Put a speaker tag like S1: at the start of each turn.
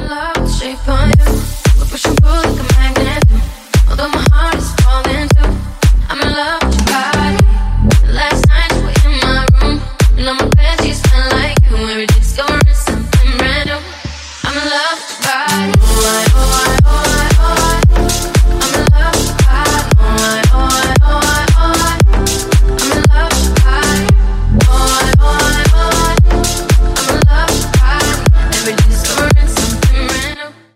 S1: in love with the shape of you. We push and pull like a magnet. Although my heart is falling too. I'm in love with your body. Last night you were in my room. And on my bed you smell like you. Every day's going something brand new. I'm in love with your body.